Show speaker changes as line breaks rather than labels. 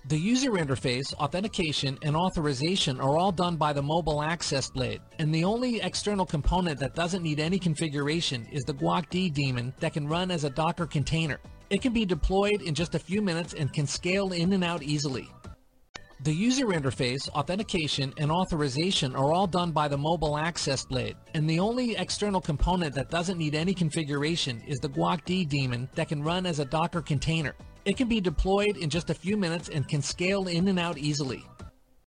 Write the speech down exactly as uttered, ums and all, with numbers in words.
The user interface, authentication, and authorization are all done by the Mobile Access Blade, and the only external component that doesn't need any configuration is the guac-d daemon that can run as a Docker container. It can be deployed in just a few minutes and can scale in and out easily. The user interface, authentication, and authorization are all done by the Mobile Access Blade, and the only external component that doesn't need any configuration is the guac-d daemon that can run as a Docker container. It can be deployed in just a few minutes and can scale in and out easily.